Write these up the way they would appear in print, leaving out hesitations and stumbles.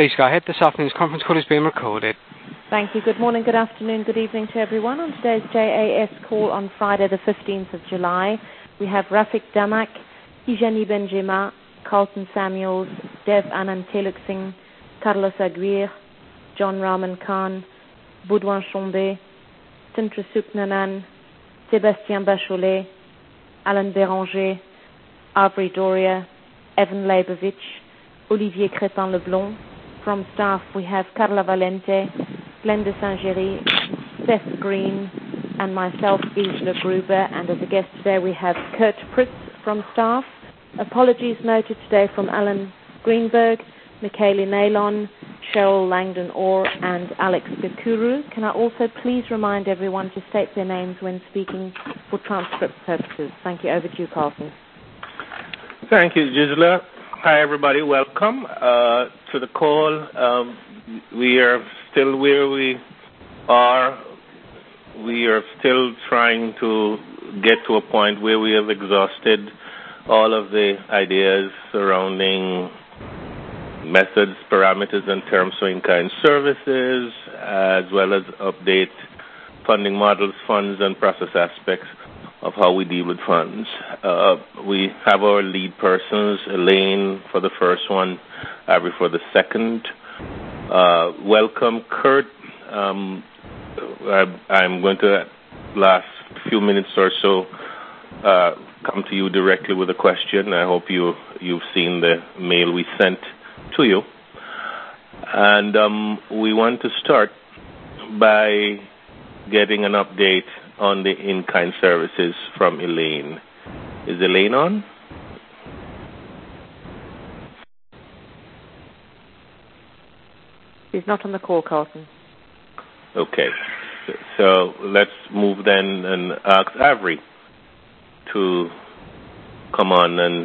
Please go ahead. This afternoon's conference call is being recorded. Thank you. Good morning, good afternoon, good evening to everyone. On today's JAS call on Friday the 15th of July, we have Rafik Damak, Tijani Benjema, Carlton Samuels, Dev Anand Teluk-Singh, Carlos Aguirre, John Rahman Khan, Baudouin Chombe, Sintra Suknanan, Sébastien Bacholet, Alan Béranger, Avery Doria, Evan Leibovich, Olivier Crépin-Leblond. From staff, we have Carla Valente, Glenda Saint-Géry, Seth Green, and myself, Isla Gruber. And as a guest today, we have Kurt Pritz from staff. Apologies noted today from Alan Greenberg, Michaela Nailon, Cheryl Langdon-Orr, and Alex Bikuru. Can I also please remind everyone to state their names when speaking for transcript purposes? Thank you. Over to you, Carlton. Thank you, Gisela. Hi, everybody. Welcome to the call. We are still where we are. We are still trying to get to a point where we have exhausted all of the ideas surrounding methods, parameters, and terms for in-kind services, as well as update funding models, funds, and process aspects of how we deal with funds. We have our lead persons, Elaine for the first one, Avery for the second. Welcome, Kurt. I'm going to, last few minutes or so, come to you directly with a question. I hope you've seen the mail we sent to you. And we want to start by getting an update on the in-kind services from Elaine. Is Elaine on? She's not on the call, Carlton. Okay. So let's move then and ask Avery to come on and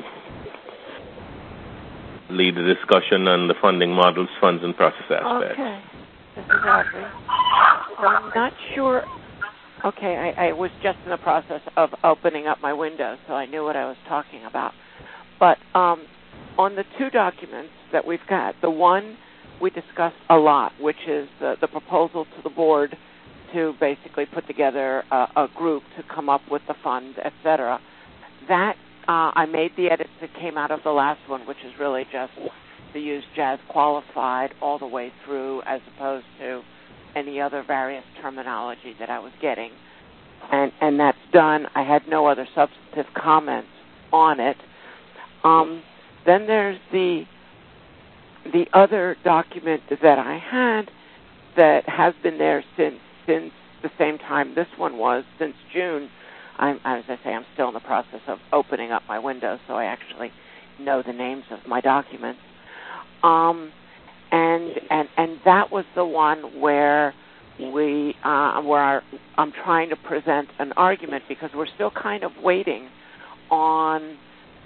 lead the discussion on the funding models, funds, and process aspects. Okay. This is Avery. I'm not sure. Okay, I was just in the process of opening up my window, so I knew what I was talking about. But on the two documents that we've got, the one we discussed a lot, which is the proposal to the board to basically put together a group to come up with the fund, etc. That I made the edits that came out of the last one, which is really just to use Jazz Qualified all the way through as opposed to any other various terminology that I was getting. And that's done. I had no other substantive comments on it. Then there's the other document that I had that has been there since the same time this one was, since June. As I say, I'm still in the process of opening up my window, so I actually know the names of my documents. And that was the one where I'm trying to present an argument because we're still kind of waiting on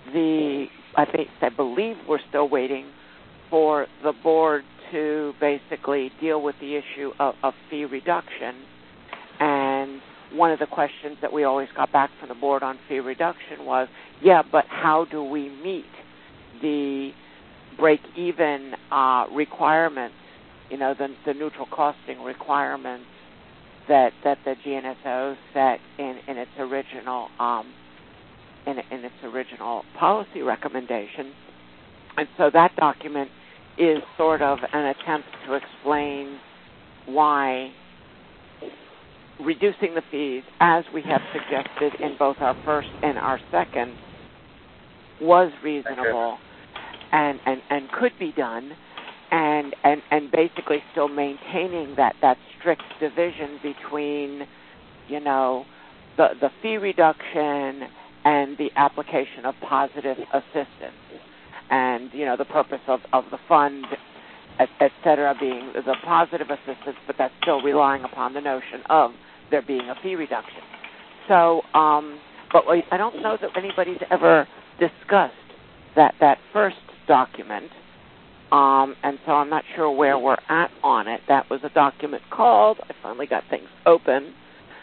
I believe we're still waiting for the board to basically deal with the issue of fee reduction. And one of the questions that we always got back from the board on fee reduction was, yeah, but how do we meet the break-even requirements, the neutral costing requirements that the GNSO set in its original in its original policy recommendation. And so that document is sort of an attempt to explain why reducing the fees, as we have suggested in both our first and our second, was reasonable and could be done, and basically still maintaining that strict division between, the fee reduction and the application of positive assistance. And, the purpose of the fund, et cetera, being the positive assistance, but that's still relying upon the notion of there being a fee reduction. So, but I don't know that anybody's ever discussed that first document, and so I'm not sure where we're at on it. That was a document called, I finally got things open,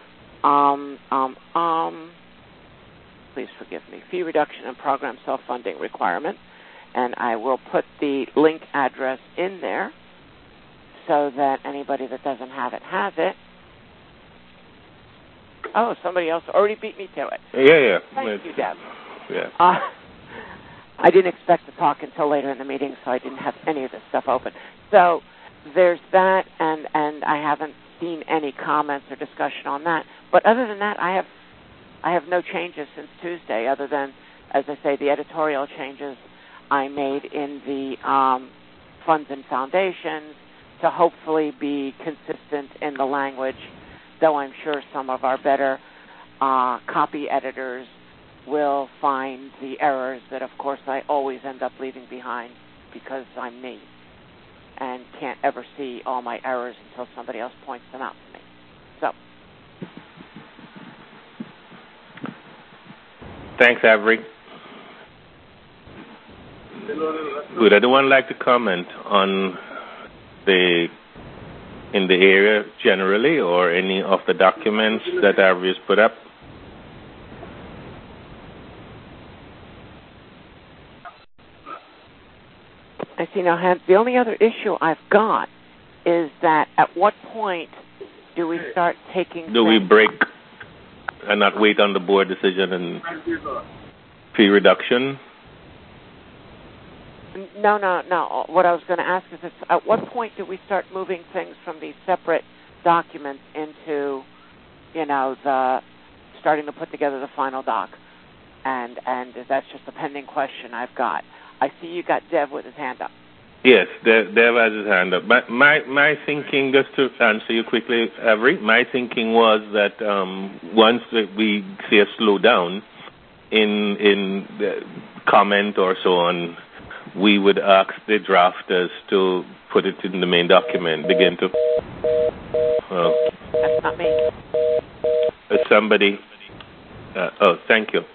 please forgive me, fee reduction and program self-funding requirement, and I will put the link address in there. so that anybody that doesn't have it has it. Oh, somebody else already beat me to it. Yeah. Thank you, Deb. Yeah. I didn't expect to talk until later in the meeting, so I didn't have any of this stuff open. So there's that, and I haven't seen any comments or discussion on that. But other than that, I have no changes since Tuesday, other than, as I say, the editorial changes I made in the funds and foundations to hopefully be consistent in the language, though I'm sure some of our better copy editors will find the errors that, of course, I always end up leaving behind because I'm me and can't ever see all my errors until somebody else points them out to me. So. Thanks, Avery. Would anyone like to comment on in the area generally, or any of the documents that Avery has put up? I see no hands. The only other issue I've got is that at what point do we start taking... Do we break and not wait on the board decision and fee reduction? No. What I was going to ask is, at what point do we start moving things from these separate documents into, the starting to put together the final doc? And that's just a pending question I've got. I see you got Dev with his hand up. Yes, Dev has his hand up. But my thinking, just to answer you quickly, Avery, my thinking was that once we see a slowdown in the comment or so on, we would ask the drafters to put it in the main document, begin to... That's not me. Somebody... thank you.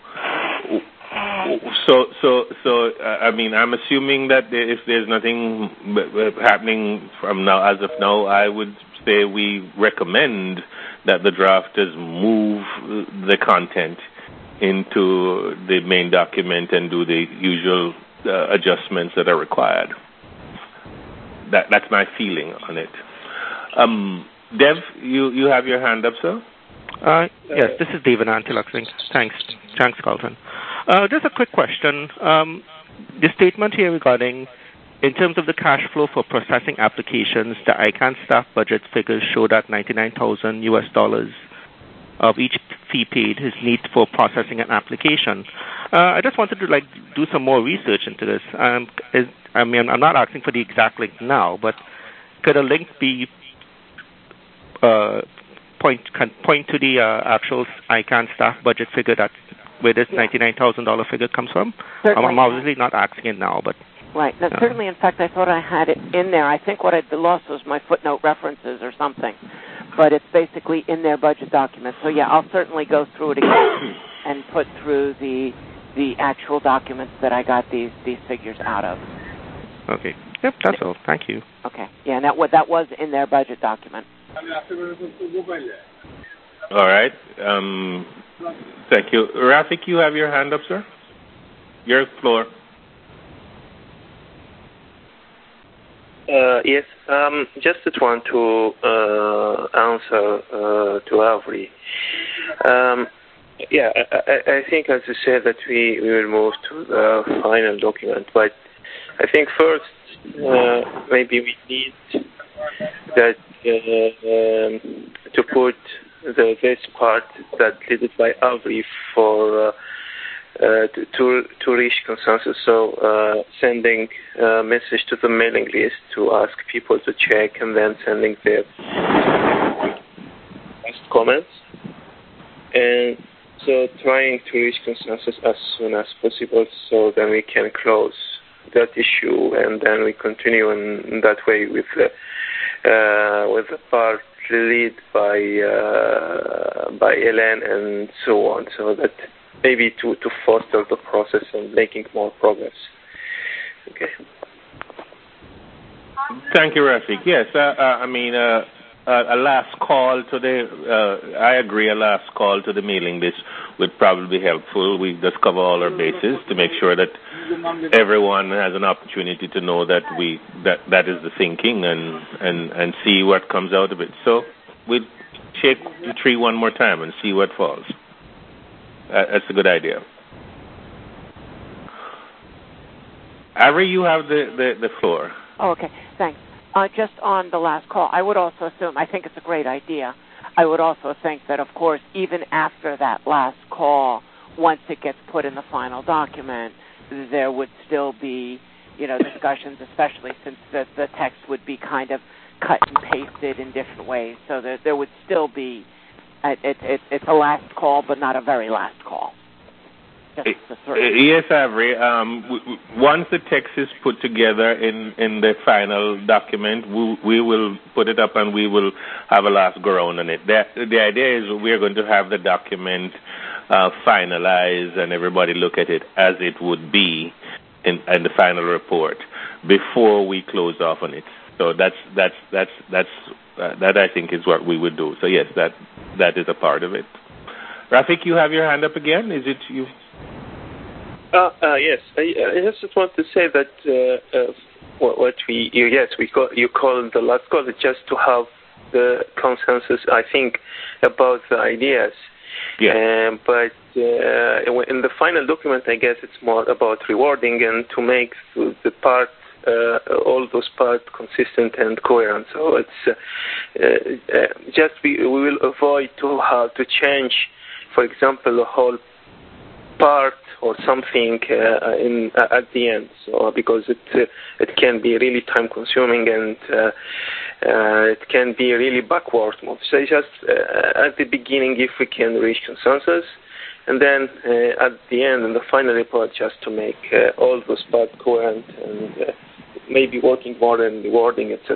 So, I'm assuming that if there's nothing happening from now, as of now, I would say we recommend that the drafters move the content into the main document and do the usual adjustments that are required. That's my feeling on it. Dev, you have your hand up, sir? Yes, this is David Antiluxing. Thanks, Carlton. Just a quick question. The statement here regarding, in terms of the cash flow for processing applications, the ICANN staff budget figures show that $99,000 of each fee paid is needed for processing an application. I just wanted to do some more research into this. I'm not asking for the exact link now, but could a link be point to the actual ICANN staff budget figure where this $99,000 figure comes from? Certainly. I'm obviously not asking it now, but... Right. Now, certainly, in fact, I thought I had it in there. I think what I lost was my footnote references or something. But it's basically in their budget document. So, yeah, I'll certainly go through it again and put through the actual documents that I got these figures out of. Okay. Yep, that's all. Thank you. Okay. Yeah, and that was in their budget document. All right. Thank you. Rafik, you have your hand up, sir? Your floor. Yes. Just want to answer to Avery. I think, as you said, that we will move to the final document. But I think first, maybe we need that to put this part that led by Avery for to reach consensus. So sending a message to the mailing list to ask people to check, and then sending their last comments, and so trying to reach consensus as soon as possible, so then we can close that issue, and then we continue in that way with the part led by Ellen and so on, so that maybe to foster the process and making more progress. Okay. Thank you, Rafik. Yes, a last call to the. I agree. A last call to the mailing list would probably be helpful. We just cover all our bases to make sure that everyone has an opportunity to know that that is the thinking and see what comes out of it. So we'll shake the tree one more time and see what falls. That's a good idea. Avery, you have the floor. Oh, okay, thanks. Just on the last call, I would also assume, I think it's a great idea. I would also think that, of course, even after that last call, once it gets put in the final document, there would still be, discussions, especially since the text would be kind of cut and pasted in different ways, so that there would still be, it's a last call, but not a very last call. Yes, Avery. Once the text is put together in the final document, we will put it up and we will have a last go around on it. The idea is we are going to have the document finalized and everybody look at it as it would be in the final report before we close off on it. So that I think is what we would do. So yes, that is a part of it. Rafik, you have your hand up again. Is it you? Yes. I just want to say that you call the last call just to have the consensus, I think, about the ideas. Yeah. But in the final document, I guess it's more about rewarding and to make the part, all those parts consistent and coherent. So it's we will avoid to have to change, for example, the whole part or something at the end, so because it can be really time consuming and it can be really backward move. So just at the beginning, if we can reach consensus, and then at the end in the final report, just to make all those parts coherent and maybe working more and rewarding, etc.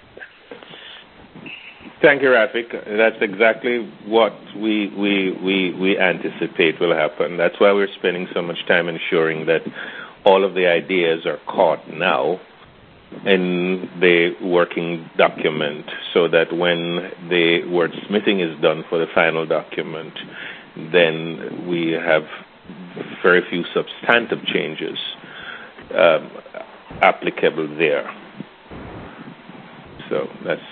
Thank you, Rafik. That's exactly what we anticipate will happen. That's why we're spending so much time ensuring that all of the ideas are caught now in the working document so that when the wordsmithing is done for the final document, then we have very few substantive changes applicable there. So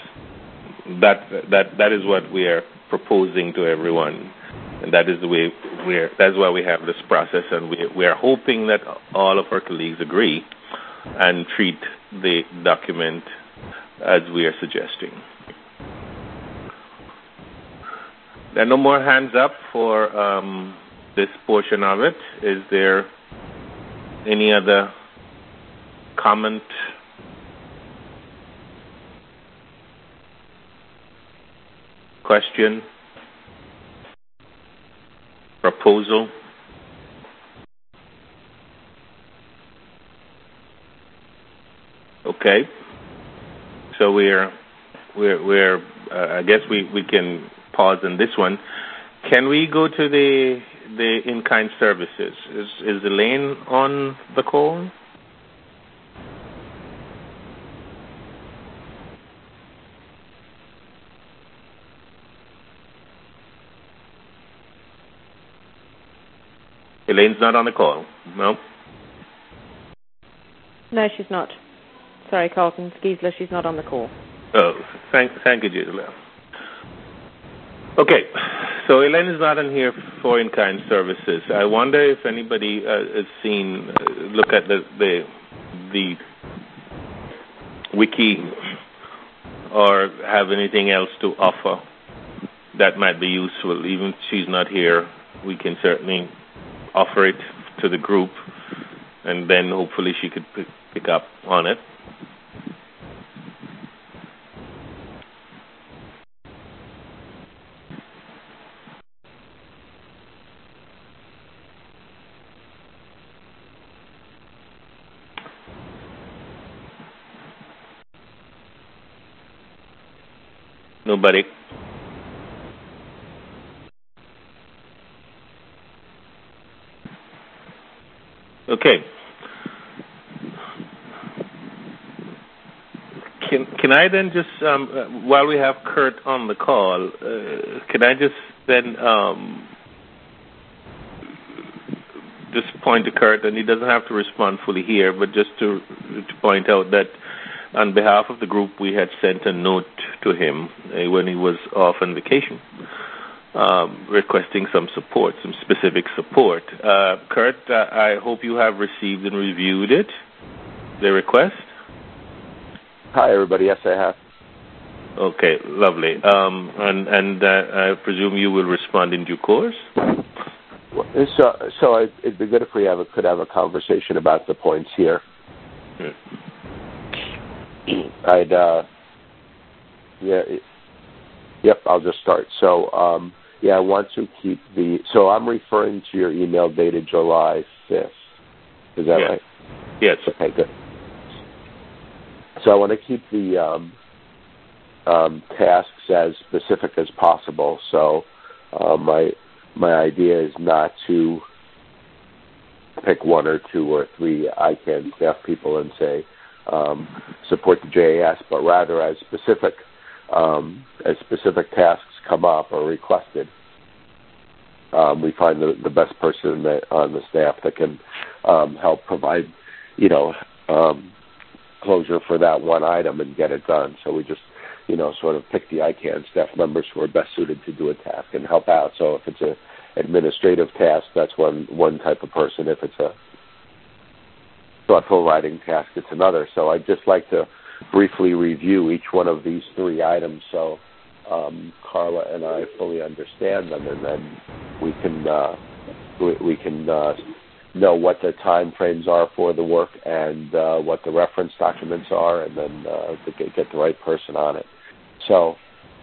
that is what we are proposing to everyone, and that is the way that's why we have this process, and we are hoping that all of our colleagues agree and treat the document as we are suggesting. There are no more hands up for this portion of it. Is there any other comment? Question? Proposal? Okay. So we're I guess we can pause on this one. Can we go to the in-kind services? Is Elaine on the call? Elaine's not on the call. No? No, she's not. Sorry, Carlton Giesler, she's not on the call. Oh, thank you, Gisela. Okay, so Elaine is not in here for in-kind services. I wonder if anybody has seen, look at the wiki or have anything else to offer that might be useful. Even if she's not here, we can certainly offer it to the group, and then hopefully she could pick up on it. Nobody. Okay. Can I then just, while we have Kurt on the call, can I just then just point to Kurt, and he doesn't have to respond fully here, but just to point out that on behalf of the group, we had sent a note to him when he was off on vacation, requesting some support, some specific support. Kurt, I hope you have received and reviewed it, the request. Hi, everybody. Yes, I have. Okay, lovely. And I presume you will respond in due course? So it'd be good if we could have a conversation about the points here. I'll just start. So, I want to keep so I'm referring to your email dated July 5th. Is that right? Yes. Okay, good. So I want to keep the tasks as specific as possible. So my idea is not to pick one or two or three ICANN staff people and say support the JAS, but rather as specific tasks come up or requested, we find the best person on the staff that can help provide, closure for that one item and get it done. So we just, sort of pick the ICANN staff members who are best suited to do a task and help out. So if it's an administrative task, that's one type of person. If it's a thoughtful writing task, it's another. So I'd just like to briefly review each one of these three items so Carla and I fully understand them, and then we can know what the time frames are for the work and what the reference documents are, and then get the right person on it. So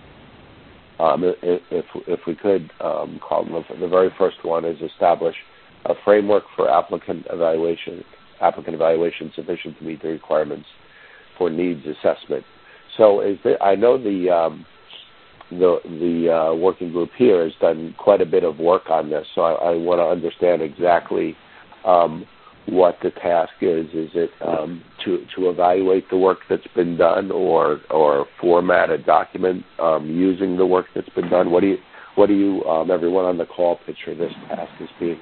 if we could, Carla, the very first one is establish a framework for applicant evaluation sufficient to meet the requirements for needs assessment. So I know the working group here has done quite a bit of work on this, so I want to understand exactly what the task is. Is it to evaluate the work that's been done, or format a document using the work that's been done? What do you everyone on the call picture this task as being?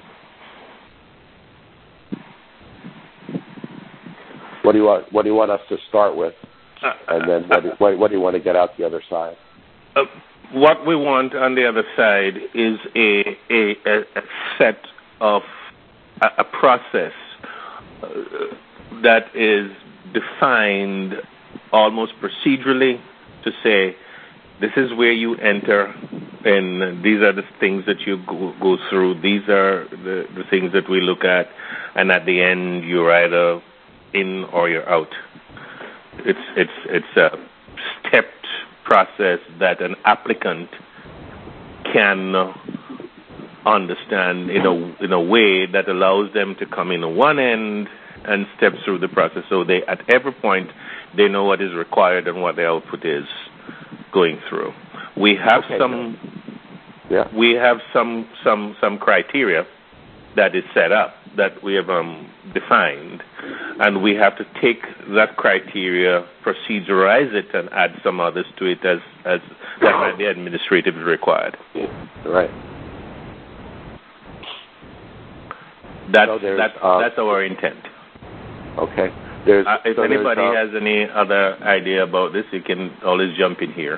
What do you want us to start with, and then what do you want to get out the other side? What we want on the other side is a set of a process that is defined almost procedurally to say, this is where you enter, and these are the things that you go through. These are the things that we look at, and at the end, you're either in or you're out. It's a stepped process that an applicant can understand in a way that allows them to come in one end and step through the process. So they, at every point, they know what is required and what the output is going through. We have we have some criteria that is set up that we have defined, and we have to take that criteria, procedurize it, and add some others to it as that might be administratively required. Right. That's our intent. Okay. If anybody has any other idea about this, you can always jump in here.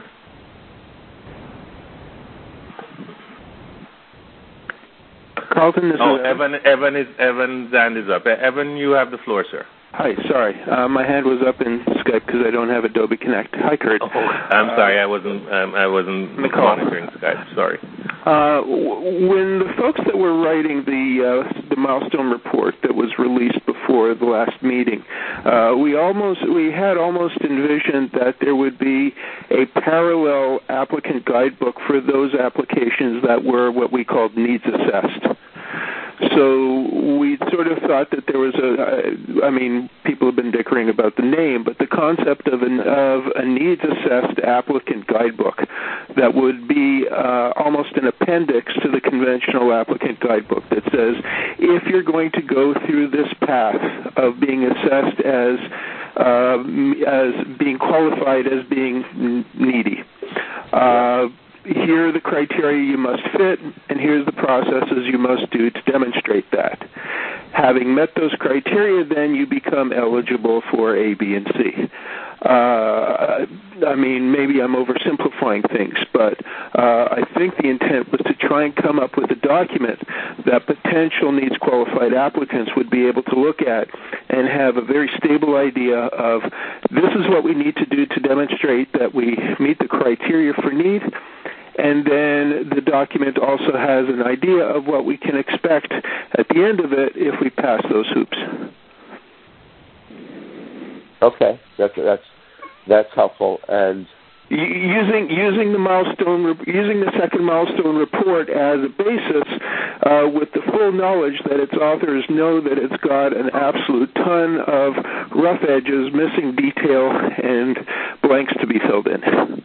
Carlton, this is Evan's hand is up. Evan, you have the floor, sir. Hi, sorry. My hand was up in Skype because I don't have Adobe Connect. Hi, Kurt. I'm sorry, I wasn't monitoring Skype. Sorry. When the folks that were writing the milestone report that was released before the last meeting, we had almost envisioned that there would be a parallel applicant guidebook for those applications that were what we called needs assessed. So we sort of thought that there was people have been dickering about the name, but the concept of a needs-assessed applicant guidebook that would be almost an appendix to the conventional applicant guidebook that says, if you're going to go through this path of being assessed as as being qualified as being needy. Here are the criteria you must fit, and here's the processes you must do to demonstrate that. Having met those criteria, then you become eligible for A, B, and C. I mean, maybe I'm oversimplifying things, but I think the intent was to try and come up with a document that potential needs qualified applicants would be able to look at and have a very stable idea of this is what we need to do to demonstrate that we meet the criteria for need. And then the document also has an idea of what we can expect at the end of it if we pass those hoops. Okay, that's helpful. And using the second milestone report as a basis, with the full knowledge that its authors know that it's got an absolute ton of rough edges, missing detail, and blanks to be filled in.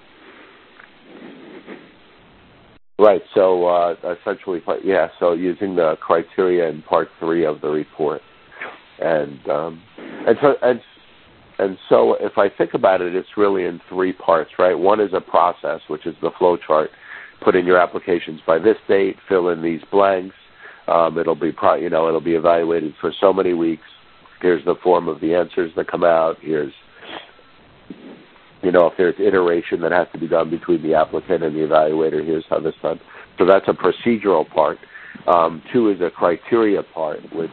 Right. So essentially, so using the criteria in Part 3 of the report, and so if I think about it, it's really in 3 parts, right? One is a process, which is the flow chart. Put in your applications by this date. Fill in these blanks. It'll be it'll be evaluated for so many weeks. Here's the form of the answers that come out. Here's if there's iteration that has to be done between the applicant and the evaluator, here's how this is done. So that's a procedural part. 2 is a criteria part, which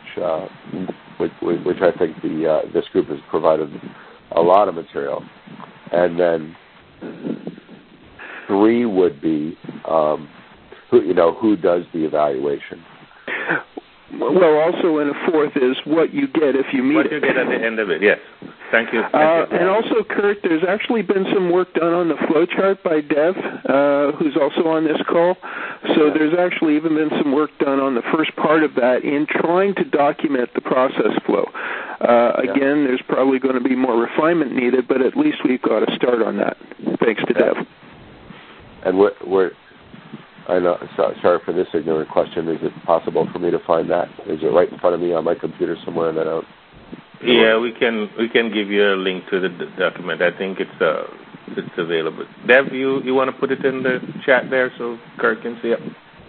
I think this group has provided a lot of material. And then 3 would be who does the evaluation. Well, also in a 4th is what you get if you meet what you get at the end of it, yes. Thank you. And also, Kurt, there's actually been some work done on the flowchart by Dev, who's also on this call. So there's actually even been some work done on the first part of that in trying to document the process flow. Again, there's probably going to be more refinement needed, but at least we've got a start on that, thanks to Dev. And I know. Sorry for this ignorant question. Is it possible for me to find that? Is it right in front of me on my computer somewhere? And I don't. Yeah, we can give you a link to the document. I think it's available. Dev, you want to put it in the chat there so Kurt can see it?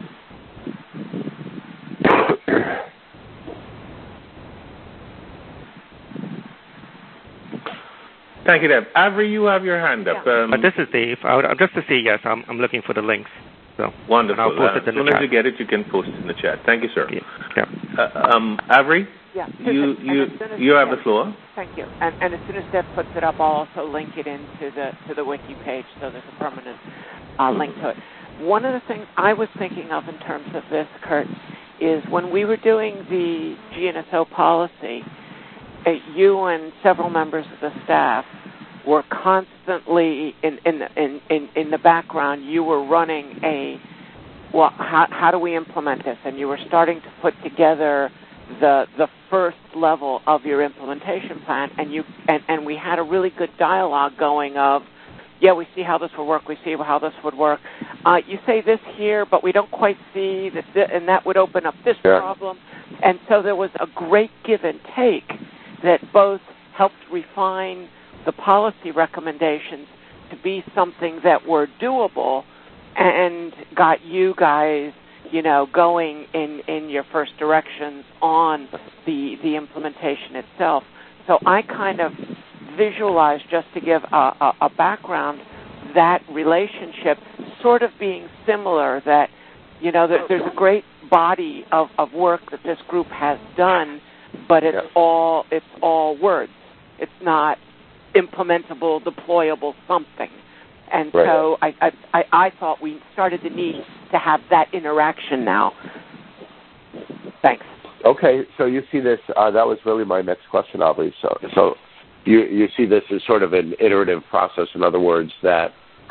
Thank you, Dev. Avery, you have your hand up. This is Dave. Just to say yes, I'm looking for the links. So wonderful. I'll post it in the chat. As soon as you get it, you can post it in the chat. Thank you, sir. Yeah. Avery? Yeah. You have the floor. Thank you. And as soon as Deb puts it up, I'll also link it into the wiki page so there's a permanent link to it. One of the things I was thinking of in terms of this, Kurt, is when we were doing the GNSO policy, you and several members of the staff were constantly in the background. You were running how do we implement this? And you were starting to put together the first level of your implementation plan, and we had a really good dialogue going of, we see how this would work, we see how this would work. You say this here, but we don't quite see this, and that would open up this problem. And so there was a great give and take that both helped refine the policy recommendations to be something that were doable and got you guys, going in your first directions on the implementation itself. So I kind of visualized, just to give a background, that relationship sort of being similar, that, there's a great body of work that this group has done, but it's all words. It's not implementable, deployable something. And so I thought we started to need to have that interaction now. Thanks. Okay, so you see this, that was really my next question, Aubrey. So you see this as sort of an iterative process. In other words, that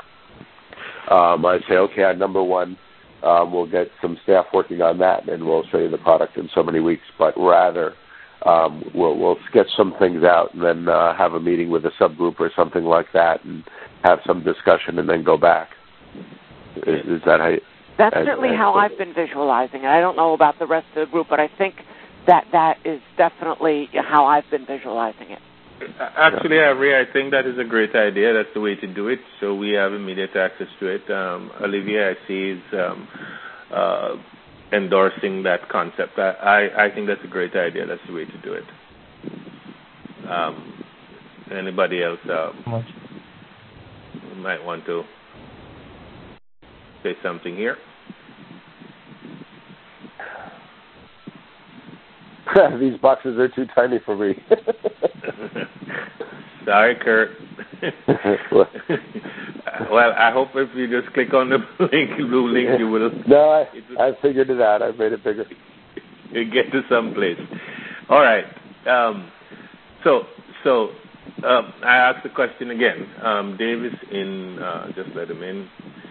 I say, okay, on number 1, we'll get some staff working on that, and we'll show you the product in so many weeks. But rather, we'll sketch some things out and then have a meeting with a subgroup or something like that and have some discussion and then go back. Is that how you... That's certainly how I've been visualizing it. I don't know about the rest of the group, but I think that is definitely how I've been visualizing it. Actually, Avery, I think that is a great idea. That's the way to do it. So we have immediate access to it. Olivier, I see, is endorsing that concept. I think that's a great idea. That's the way to do it. Anybody else might want to say something here? These boxes are too tiny for me. Sorry, Kurt. Well, I hope if you just click on the blue link, you will. No, I figured it out. I made it bigger. You get to some place. All right. So I asked the question again. Davis in, just let him in.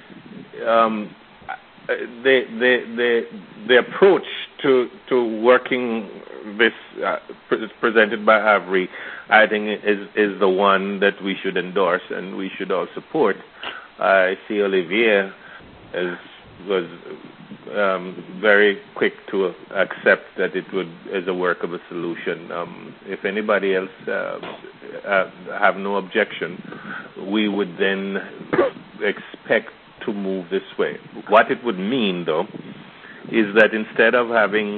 The approach to working this presented by Avery, I think is the one that we should endorse and we should all support. I see Olivier was very quick to accept that it is a workable solution. If anybody else have no objection, we would then expect to move this way. What it would mean, though, is that instead of having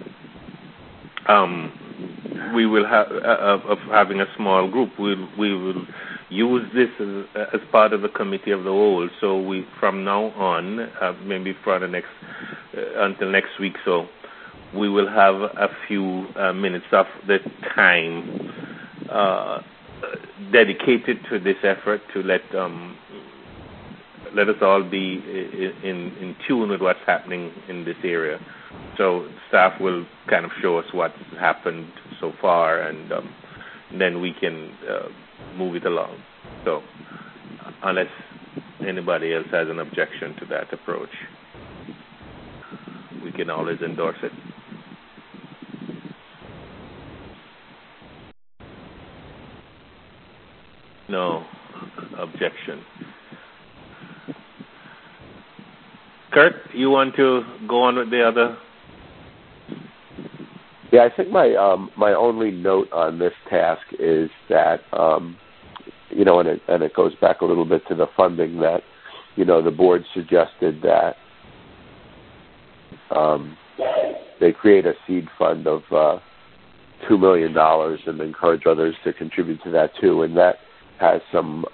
having a small group, we will use this as part of the committee of the whole. So we, from now on, maybe for the next until next week, so we will have a few minutes of the time dedicated to this effort to let us all be in tune with what's happening in this area. So staff will kind of show us what's happened so far, and then we can move it along. So unless anybody else has an objection to that approach, we can always endorse it. No objection. Kurt, you want to go on with the other? Yeah, I think my only note on this task is that and it goes back a little bit to the funding that the board suggested that they create a seed fund of $2 million and encourage others to contribute to that too, and that has some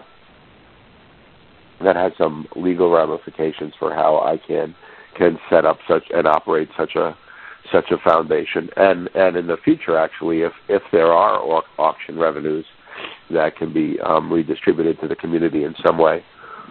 legal ramifications for how I can set up such and operate such a foundation. And in the future, actually, if there are auction revenues that can be redistributed to the community in some way,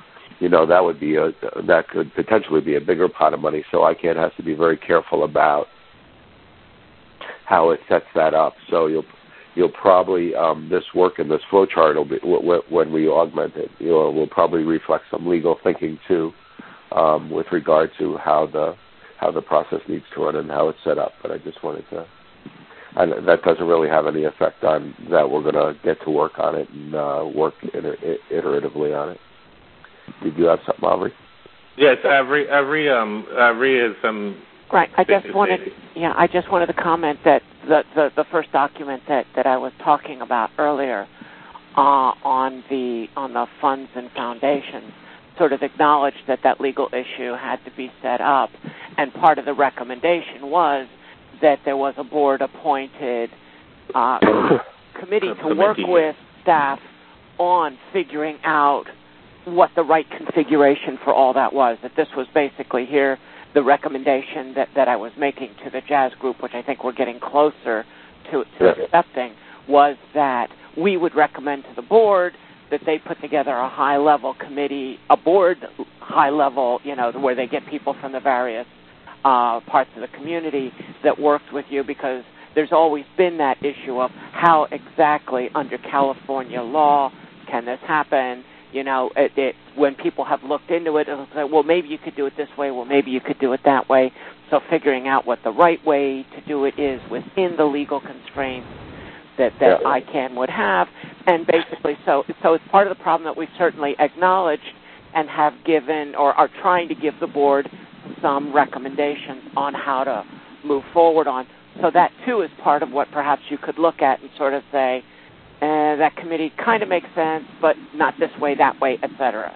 that could potentially be a bigger pot of money. So ICANN has to be very careful about how it sets that up. So you'll probably this work in this flow chart will be when we augment it. Will probably reflect some legal thinking too, with regard to how the process needs to run and how it's set up. But I just wanted to. And that doesn't really have any effect on that. We're going to get to work on it and work iteratively on it. Did you have something, Avery? Yes, Avery is some. Right. I just wanted to comment that the first document that I was talking about earlier on the funds and foundations sort of acknowledged that legal issue had to be set up, and part of the recommendation was that there was a board-appointed committee to work with staff on figuring out what the right configuration for all that was. That this was basically here the recommendation that I was making to the Jazz group, which I think we're getting closer to accepting, was that we would recommend to the board that they put together a high-level committee, a board high-level, where they get people from the various parts of the community that worked with you, because there's always been that issue of how exactly under California law can this happen. When people have looked into it, it'll say, well, maybe you could do it this way, well, maybe you could do it that way. So figuring out what the right way to do it is within the legal constraints that ICANN would have. And basically, so it's part of the problem that we've certainly acknowledged and have given or are trying to give the board some recommendations on how to move forward on. So that, too, is part of what perhaps you could look at and sort of say, that committee kind of makes sense, but not this way, that way, etc.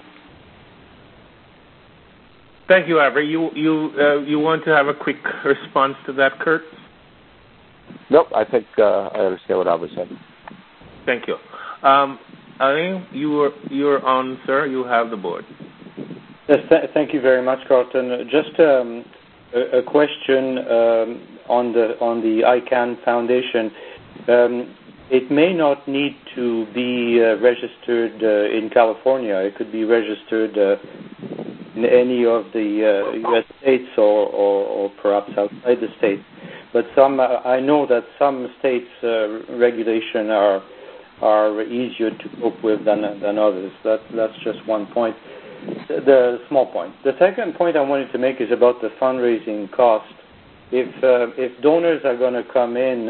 Thank you, Avery. You want to have a quick response to that, Kurt? Nope, I think I understand what Avery said. Thank you. Alain, you're on, sir. You have the board. Yes, thank you very much, Carlton. Just a question on the ICANN Foundation. It may not need to be registered in California. It could be registered in any of the U.S. states or perhaps outside the states. But I know that some states' regulation are easier to cope with than others. That's just one point. The small point. The second point I wanted to make is about the fundraising cost. If donors are going to come in,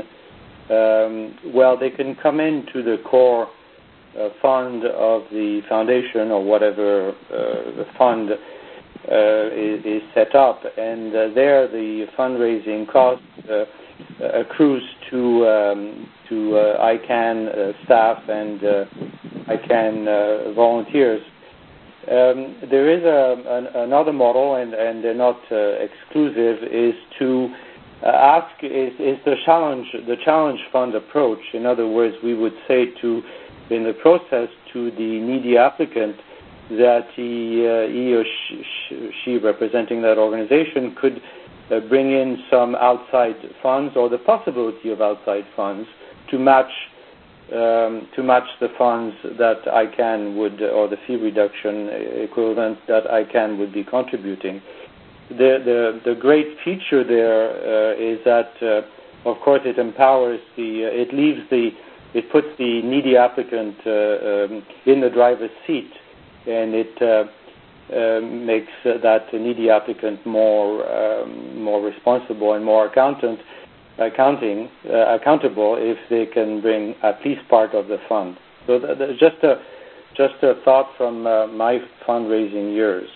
they can come into the core fund of the foundation or whatever the fund is set up, and there the fundraising cost accrues to ICANN staff and ICANN volunteers. There is another model, and they're not exclusive, is to ask is the challenge fund approach. In other words, we would say in the process to the needy applicant that he or she representing that organization could bring in some outside funds or the possibility of outside funds to match the funds that ICANN would, or the fee reduction equivalent that ICANN would be contributing. The great feature there is that, of course, it empowers it puts the needy applicant in the driver's seat, and it makes that needy applicant more responsible and more accountable if they can bring at least part of the fund. So just a thought from my fundraising years.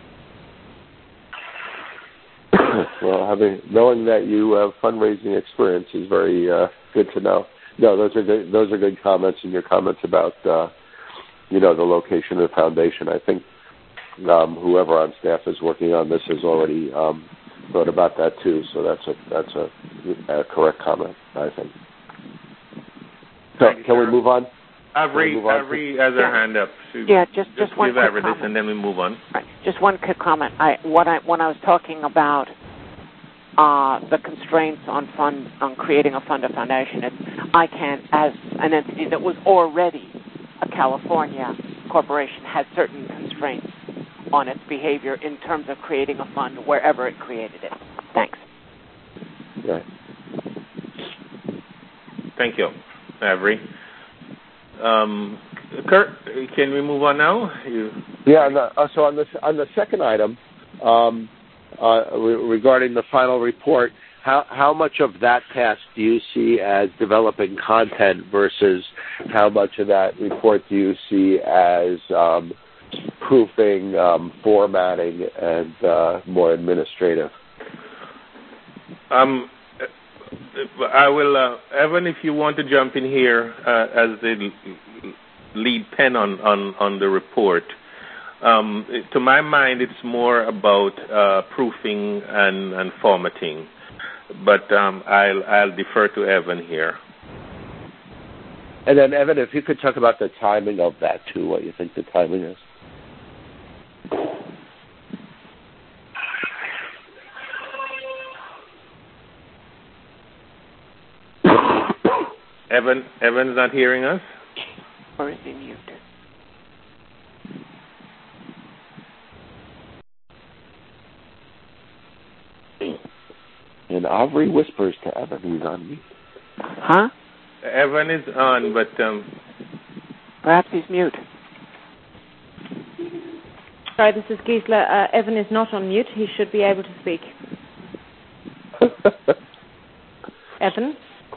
Well, knowing that you have fundraising experience is very good to know. No, those are good comments, and your comments about the location of the foundation. I think whoever on staff is working on this has already thought about that too. So that's a correct comment, I think. So can we move on? Avery has her hand up. Just one quick comment. And then we move on. Right. Just one quick comment. When I was talking about the constraints on creating a fund or foundation, ICANN as an entity that was already a California corporation had certain constraints on its behavior in terms of creating a fund wherever it created it. Thanks. Right. Thank you, Avery. Kurt, can we move on now? So on the second item, regarding the final report, how much of that task do you see as developing content versus how much of that report do you see as proofing, formatting, and more administrative? I will, Evan, if you want to jump in here as the lead pen on the report. To my mind, it's more about proofing and formatting, but I'll defer to Evan here. And then, Evan, if you could talk about the timing of that too, what you think the timing is. Evan's not hearing us? Or is he mute? And Avery whispers to Evan he's on mute. Huh? Evan is on, but... Perhaps he's mute. Sorry, this is Gisela. Evan is not on mute. He should be able to speak. Evan?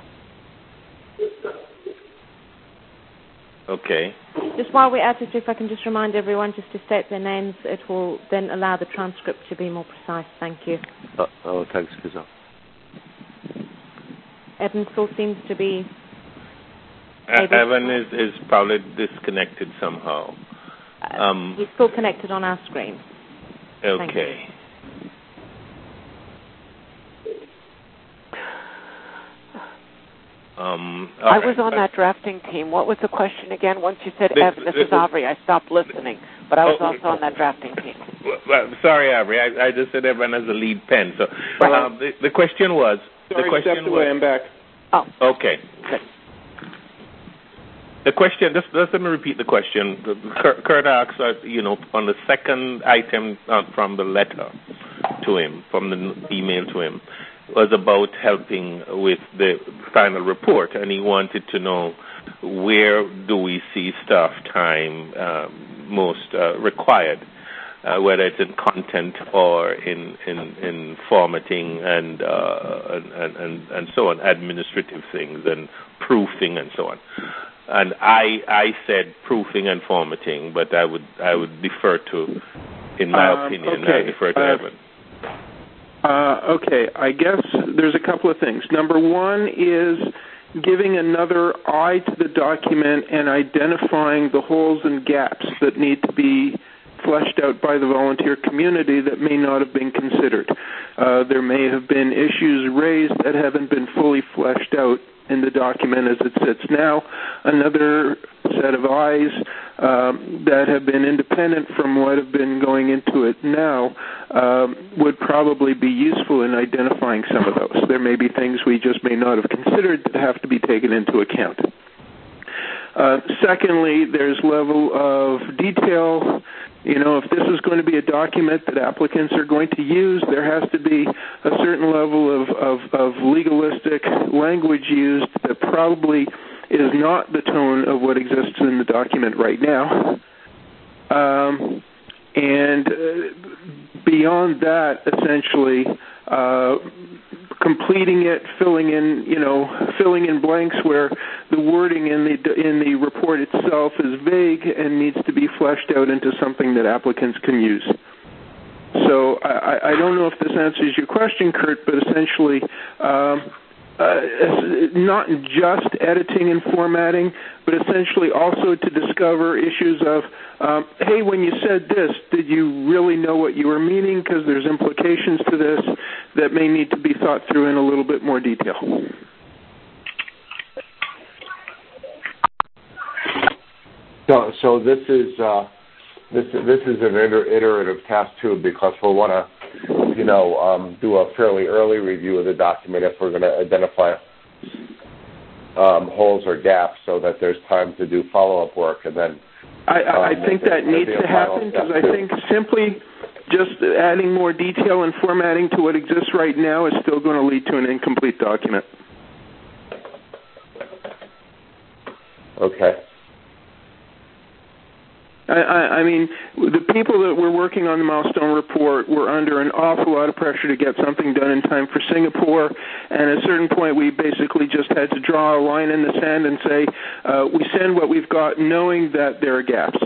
Okay. Just while we're at it, if I can just remind everyone just to state their names, it will then allow the transcript to be more precise. Thank you. Thanks, Giselle. Evan still seems to be Evan is probably disconnected somehow. He's still connected on our screen. Okay. I was on that drafting team. What was the question again? Once you said Evan, this is Aubrey, I stopped listening. But I was also on that drafting team. Well, sorry, Aubrey. I just said Evan has a lead pen. So the question was... Sorry, stepped away. I'm back. Oh. Okay. Good. The question, just let me repeat the question. Kurt asked, on the second item from the letter to him, from the email to him, was about helping with the final report, and he wanted to know where do we see staff time most required, whether it's in content or in formatting and so on, administrative things and proofing and so on. And I said proofing and formatting, but I would defer to, in my opinion, I defer to Evan. Okay, I guess there's a couple of things. Number one is giving another eye to the document and identifying the holes and gaps that need to be fleshed out by the volunteer community that may not have been considered. There may have been issues raised that haven't been fully fleshed out in the document as it sits now. Another set of eyes that have been independent from what have been going into it now would probably be useful in identifying some of those. There may be things we just may not have considered that have to be taken into account. Secondly, there's level of detail. If this is going to be a document that applicants are going to use, there has to be a certain level of legalistic language used that probably is not the tone of what exists in the document right now. And beyond that, essentially, completing it, filling in blanks where the wording in the report itself is vague and needs to be fleshed out into something that applicants can use. So I don't know if this answers your question, Kurt, but essentially not just editing and formatting, but essentially also to discover issues of, hey, when you said this, did you really know what you were meaning? Because there's implications to this that may need to be thought through in a little bit more detail. So this is an iterative task too, because we'll want to do a fairly early review of the document if we're going to identify holes or gaps, so that there's time to do follow-up work, and then. I think that needs to happen, because I think simply just adding more detail and formatting to what exists right now is still going to lead to an incomplete document. Okay. I mean, the people that were working on the Milestone Report were under an awful lot of pressure to get something done in time for Singapore, and at a certain point we basically just had to draw a line in the sand and say, we send what we've got knowing that there are gaps.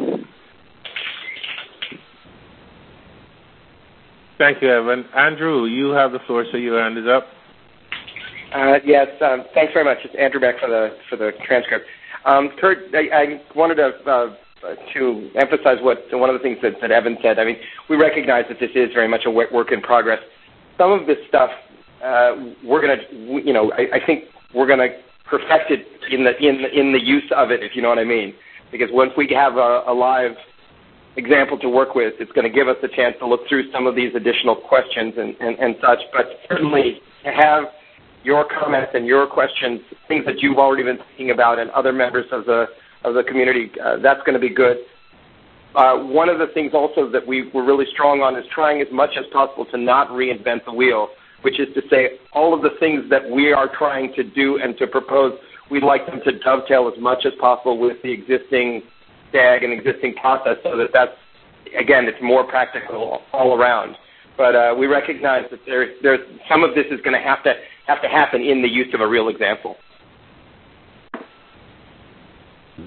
Thank you, Evan. Andrew, you have the floor, so your hand is up. Yes, thanks very much. It's Andrew Beck for the transcript. Kurt, I wanted to emphasize one of the things that Evan said. I mean, we recognize that this is very much a work in progress. Some of this stuff we're going to, I think we're going to perfect it in the use of it, if you know what I mean. Because once we have a live example to work with, it's going to give us a chance to look through some of these additional questions and such. But certainly to have your comments and your questions, things that you've already been thinking about, and other members of the community, that's going to be good. One of the things also that we were really strong on is trying as much as possible to not reinvent the wheel, which is to say all of the things that we are trying to do and to propose, we'd like them to dovetail as much as possible with the existing STAG and existing process, so that's, again, it's more practical all around. But we recognize that there's some of this is going to have to happen in the use of a real example.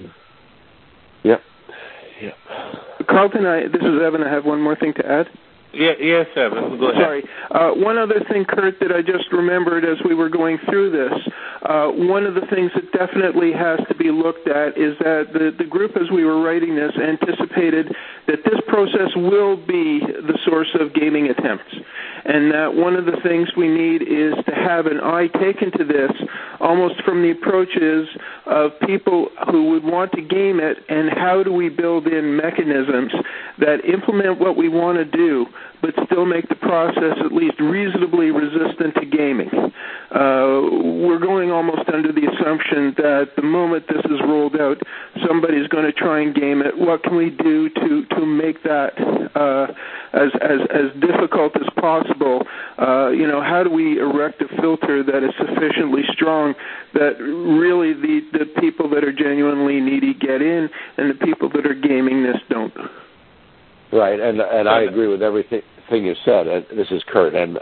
Yep. Carlton, this is Evan. I have one more thing to add. Yes, Evan, go ahead. Sorry. One other thing, Kurt, that I just remembered as we were going through this. One of the things that definitely has to be looked at is that the group, as we were writing this, anticipated that this process will be the source of gaming attempts. And that one of the things we need is to have an eye taken to this almost from the approaches of people who would want to game it, and how do we build in mechanisms that implement what we want to do but still make the process at least reasonably resistant to gaming. We're going almost under the assumption that the moment this is rolled out, somebody's going to try and game it. What can we do to make that as difficult as possible? How do we erect a filter that is sufficiently strong that really the people that are genuinely needy get in, and the people that are gaming this don't? Right, and I agree with everything you said. This is Kurt, and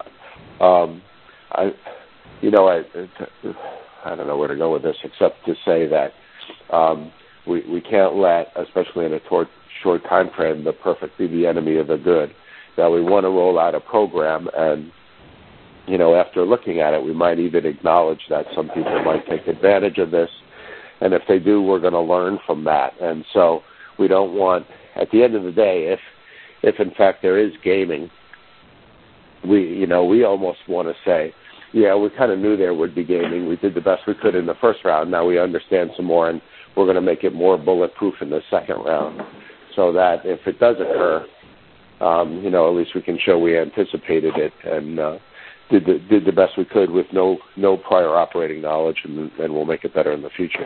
I don't know where to go with this except to say that we can't let, especially in a short time frame, the perfect be the enemy of the good. That we want to roll out a program, and after looking at it, we might even acknowledge that some people might take advantage of this, and if they do, we're going to learn from that. And so we don't want, at the end of the day, if in fact there is gaming, we almost want to say, yeah, we kind of knew there would be gaming. We did the best we could in the first round. Now we understand some more, and we're going to make it more bulletproof in the second round, so that if it does occur, at least we can show we anticipated it and did the best we could with no prior operating knowledge, and we'll make it better in the future.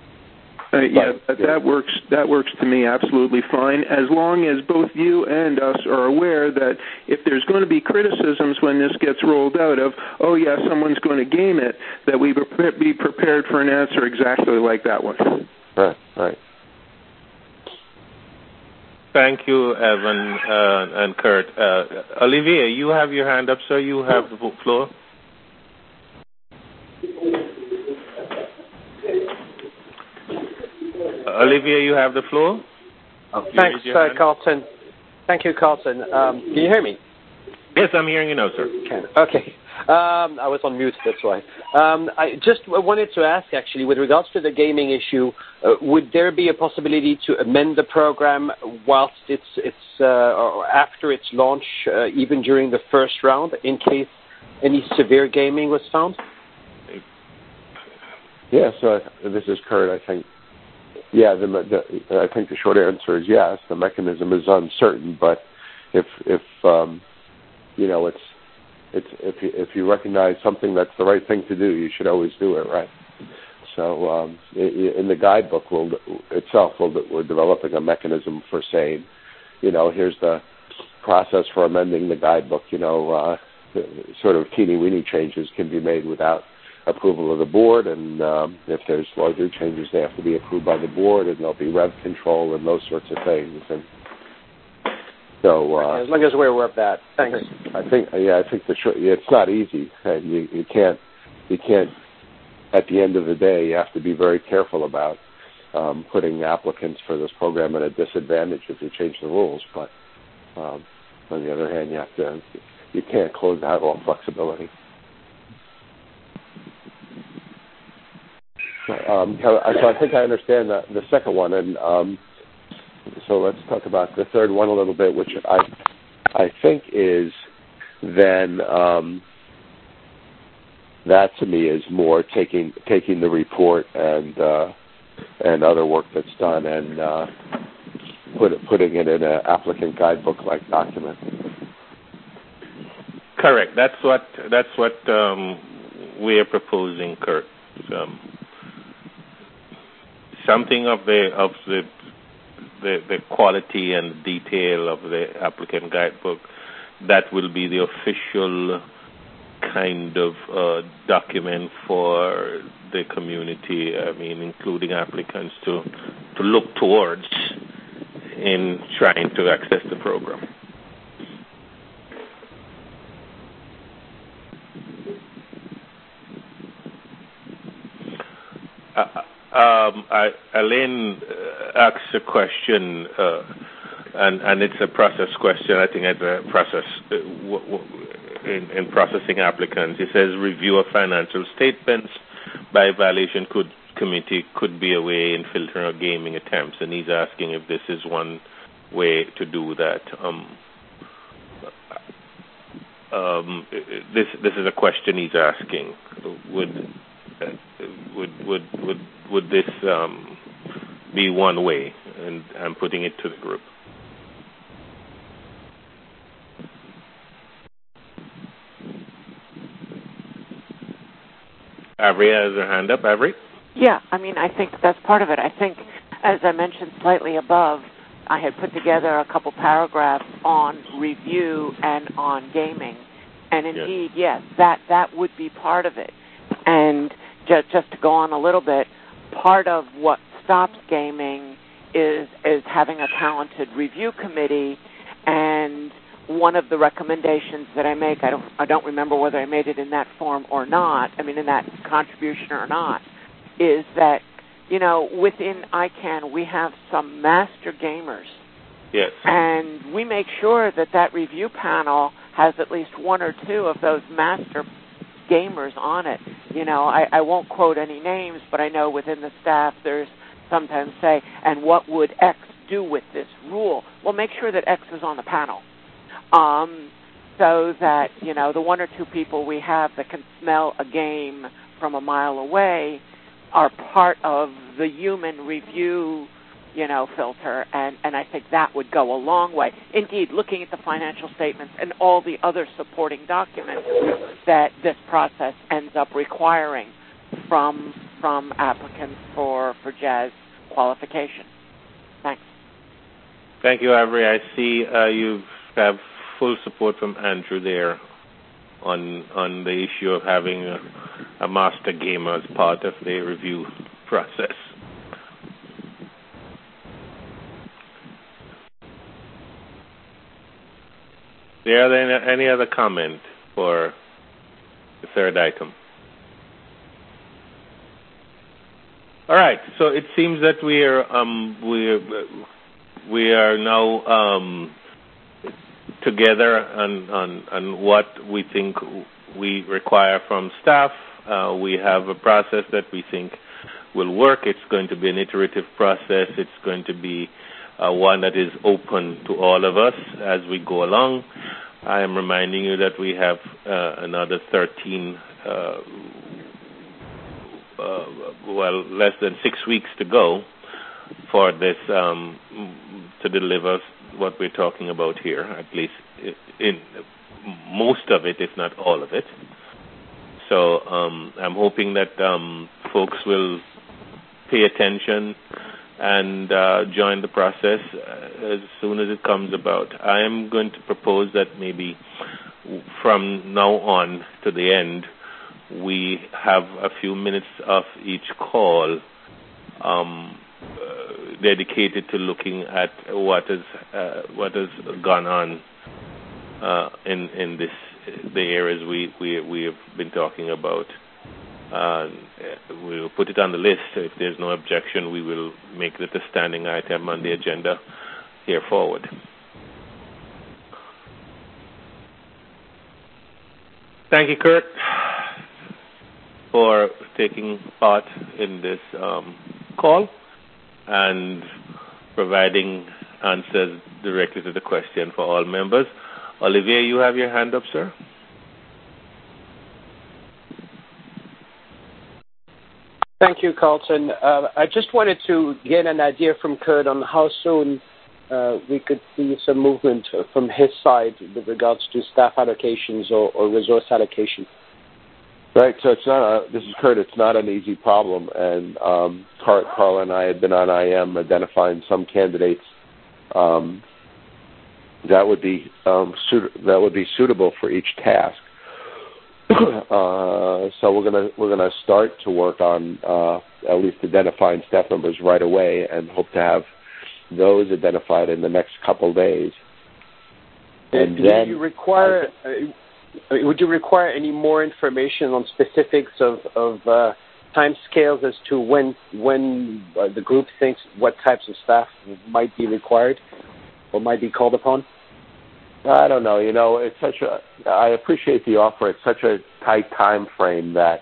That works. That works to me absolutely fine, as long as both you and us are aware that if there's going to be criticisms when this gets rolled out of, oh yeah, someone's going to game it, that we be prepared for an answer exactly like that one. Right. Thank you, Evan and Kurt. Olivier, you have your hand up, sir. You have the floor. Olivier, you have the floor. Thanks, Carlton. Thank you, Carlton. Can you hear me? Yes, I'm hearing you now, sir. Okay. I was on mute, that's why. I just wanted to ask, actually, with regards to the gaming issue, would there be a possibility to amend the program whilst or after its launch, even during the first round, in case any severe gaming was found? Yeah, so this is Kurt, I think. Yeah, I think the short answer is yes. The mechanism is uncertain, but if you recognize something that's the right thing to do, you should always do it, right? So in the guidebook we're developing a mechanism for saying, here's the process for amending the guidebook. Sort of teeny-weeny changes can be made without approval of the board, and if there's larger changes, they have to be approved by the board, and there'll be rev control and those sorts of things. And so, as long as we're aware of that, thanks. I think it's not easy, and you can't. At the end of the day, you have to be very careful about putting applicants for this program at a disadvantage if you change the rules. But on the other hand, you can't close out all flexibility. So I think I understand the second one, and so let's talk about the third one a little bit, which I think is then that to me is more taking the report and other work that's done and putting it in an applicant guidebook-like document. Correct. That's what we are proposing, Kurt. Something of the quality and detail of the applicant guidebook that will be the official kind of document for the community. I mean, including applicants to look towards in trying to access the program. Elaine asked a question and it's a process question. I think it's a process in processing applicants. It says review of financial statements by evaluation committee could be a way in filtering out gaming attempts, and he's asking if this is one way to do that. This is a question he's asking. Would this be one way? And I'm putting it to the group. Avery has her hand up. Avery? Yeah, I mean, I think that's part of it. I think, as I mentioned slightly above, I had put together a couple paragraphs on review and on gaming. And indeed, yes, that would be part of it. And just to go on a little bit, part of what stops gaming is having a talented review committee. And one of the recommendations that I make, I don't remember whether I made it in that form or not, in that contribution or not, is that, within ICANN we have some master gamers. Yes. And we make sure that review panel has at least one or two of those master gamers on it. I won't quote any names, but I know within the staff there's sometimes say, and what would X do with this rule? Well, make sure that X is on the panel. So that, the one or two people we have that can smell a game from a mile away are part of the human review, filter, and I think that would go a long way. Indeed, looking at the financial statements and all the other supporting documents that this process ends up requiring from applicants for JAS qualification. Thanks. Thank you, Avery. I see you have full support from Andrew there on the issue of having a master gamer as part of the review process. Are there any other comment for the third item? All right. So it seems that we are now together on what we think we require from staff. We have a process that we think will work. It's going to be an iterative process. It's going to be one that is open to all of us as we go along. I am reminding you that we have another 13, less than 6 weeks to go for this to deliver what we're talking about here, at least in most of it, if not all of it. So I'm hoping that folks will pay attention and join the process as soon as it comes about. I am going to propose that maybe from now on to the end, we have a few minutes of each call dedicated to looking at what has gone on in the areas we have been talking about. We'll put it on the list. If there's no objection, we will make it a standing item on the agenda here forward. Thank you, Kurt, for taking part in this call and providing answers directly to the question for all members. Olivier, you have your hand up, sir. Thank you, Carlton. I just wanted to get an idea from Kurt on how soon we could see some movement from his side with regards to staff allocations or resource allocation. Right, so it's not this is Kurt. It's not an easy problem, and Carl and I had been on IM identifying some candidates that would be suitable for each task. So we're gonna start to work on at least identifying staff members right away, and hope to have those identified in the next couple of days. And then you require? Would you require any more information on specifics of time scales as to when the group thinks what types of staff might be required? might be called upon? I don't know. It's I appreciate the offer. It's such a tight time frame that,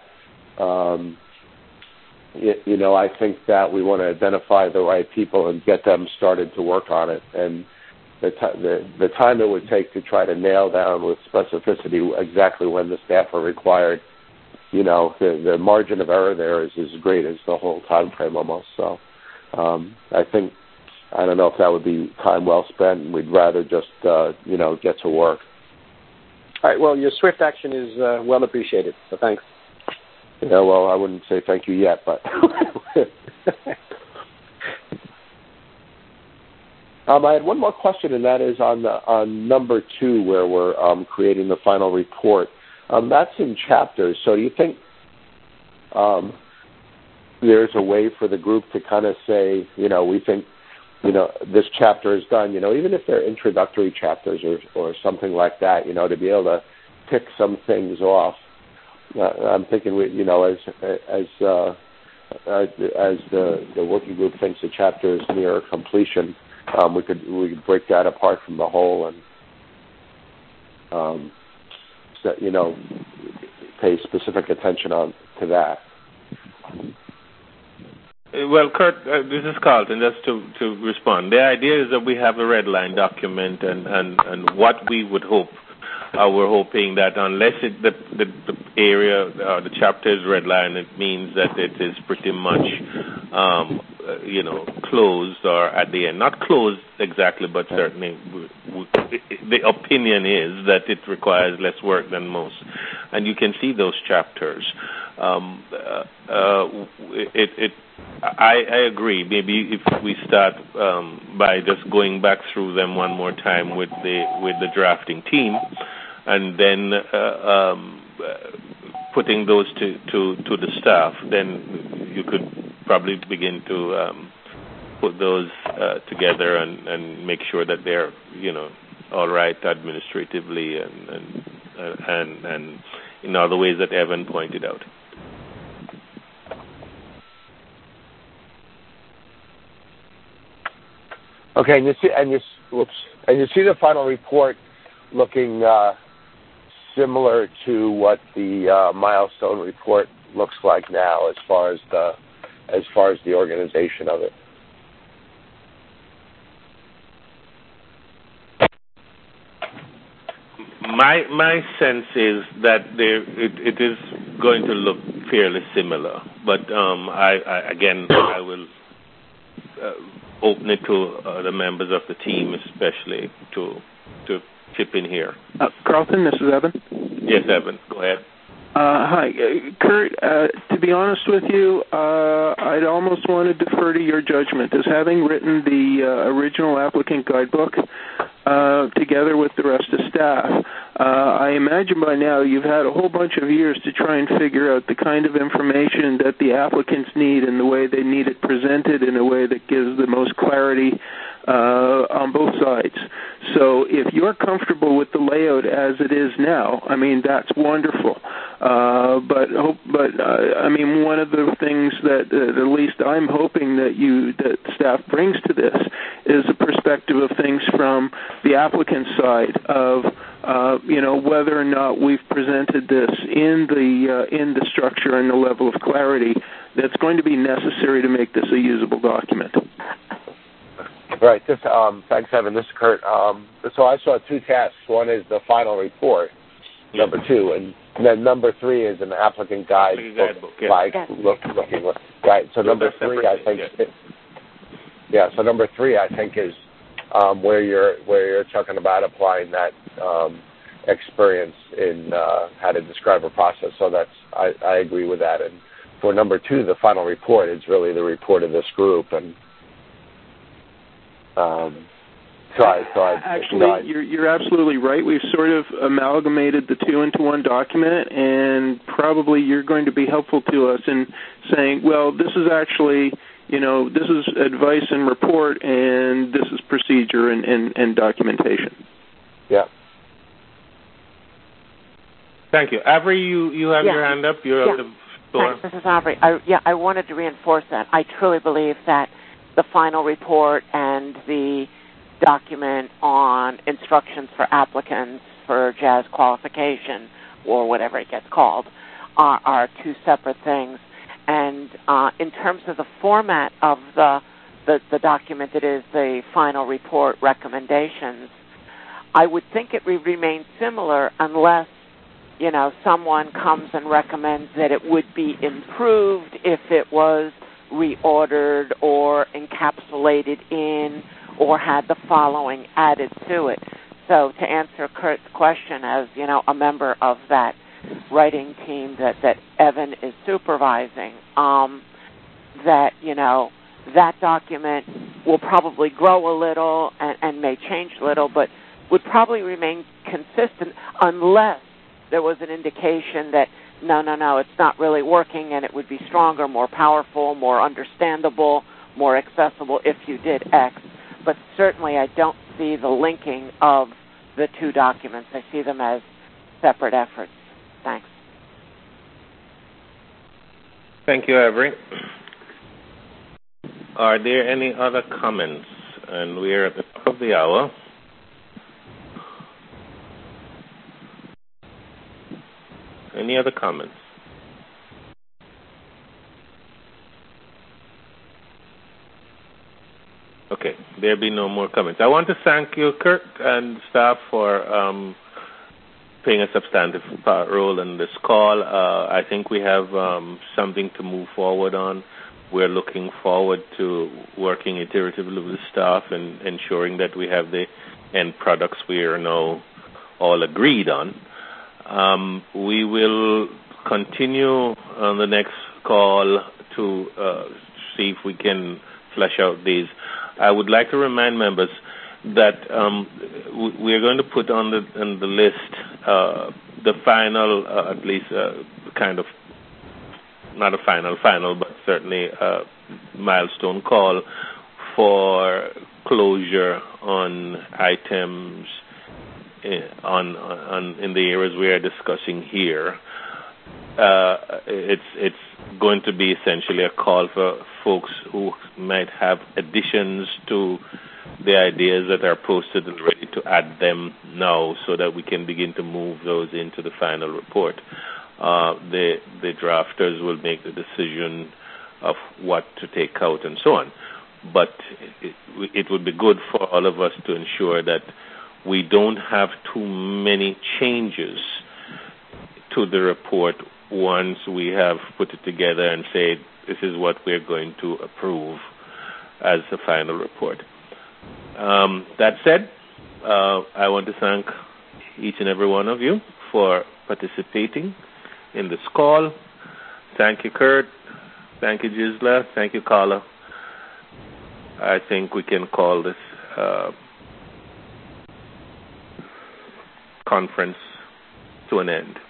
I think that we want to identify the right people and get them started to work on it. And the time it would take to try to nail down with specificity exactly when the staff are required, the margin of error there is as great as the whole time frame almost. So I don't know if that would be time well spent. We'd rather just, get to work. All right. Well, your swift action is well appreciated. So thanks. Yeah. Well, I wouldn't say thank you yet, but. I had one more question, and that is on number 2, where we're creating the final report. That's in chapters. So do you think there's a way for the group to kind of say, we think, this chapter is done, even if they're introductory chapters or something like that, to be able to pick some things off. I'm thinking, as the working group thinks the chapter is near completion, we could break that apart from the whole and, pay specific attention to that. Well, Kurt, this is Carlton, just to respond. The idea is that we have a red line document and what we would hope, we're hoping that unless the area or the chapter is red line, it means that it is pretty much, closed or at the end. Not closed exactly, but certainly the opinion is that it requires less work than most. And you can see those chapters. I agree. Maybe if we start by just going back through them one more time with the drafting team, and then putting those to the staff, then you could probably begin to put those together and make sure that they're all right administratively and in all the ways that Evan pointed out. Okay, and you see the final report looking similar to what the milestone report looks like now, as far as the organization of it. My sense is that it is going to look fairly similar, but I will open it to the members of the team, especially to chip in here. Carlton, this is Evan. Yes, Evan, go ahead. Hi, Kurt. To be honest with you, I'd almost want to defer to your judgment. As having written the original applicant guidebook together with the rest of staff, I imagine by now you've had a whole bunch of years to try and figure out the kind of information that the applicants need and the way they need it presented in a way that gives the most clarity on both sides. So if you're comfortable with the layout as it is now, that's wonderful. But one of the things that at least I'm hoping that staff brings to this is a perspective of things from the applicant side of whether or not we've presented this in the structure and the level of clarity that's going to be necessary to make this a usable document. Right. Thanks, Evan. This is Kurt. So I saw 2 tasks. One is the final report, number 2, and then number 3 is an applicant guidebook. Looking. Right. So number 3, I think. So number 3, I think, is where you're talking about applying that experience in how to describe a process. So I agree with that. And for number 2, the final report, it's really the report of this group. And you're absolutely right. We've sort of amalgamated the 2 into one document, and probably you're going to be helpful to us in saying, well, this is actually, this is advice and report, and this is procedure and documentation. Yeah. Thank you. Avery, you have your hand up. You're on the floor. Thanks, Mrs. Avery. I wanted to reinforce that. I truly believe that the final report and the document on instructions for applicants for jazz qualification, or whatever it gets called, are two separate things. And in terms of the format of the document that is the final report recommendations, I would think it would remain similar unless, someone comes and recommends that it would be improved if it was reordered or encapsulated in or had the following added to it. So to answer Kurt's question, as, a member of that writing team that Evan is supervising, that document will probably grow a little and may change a little, but would probably remain consistent unless there was an indication that no, it's not really working and it would be stronger, more powerful, more understandable, more accessible if you did X. But certainly I don't see the linking of the two documents. I see them as separate efforts. Thanks. Thank you, Avery. Are there any other comments? And we're at the top of the hour. Any other comments? Okay, there'll be no more comments. I want to thank you, Kurt, and staff for playing a substantive role in this call. I think we have something to move forward on. We're looking forward to working iteratively with staff and ensuring that we have the end products we are now all agreed on. We will continue on the next call to see if we can flesh out these. I would like to remind members that we're going to put on the list the final, at least kind of, not a final, but certainly a milestone call for closure on items in the areas we are discussing here. It's going to be essentially a call for folks who might have additions to the ideas that are posted and ready to add them now so that we can begin to move those into the final report. The drafters will make the decision of what to take out and so on. But it would be good for all of us to ensure that we don't have too many changes to the report once we have put it together and say this is what we're going to approve as the final report. That said, I want to thank each and every one of you for participating in this call. Thank you, Kurt. Thank you, Gisela. Thank you, Carla. I think we can call this conference to an end.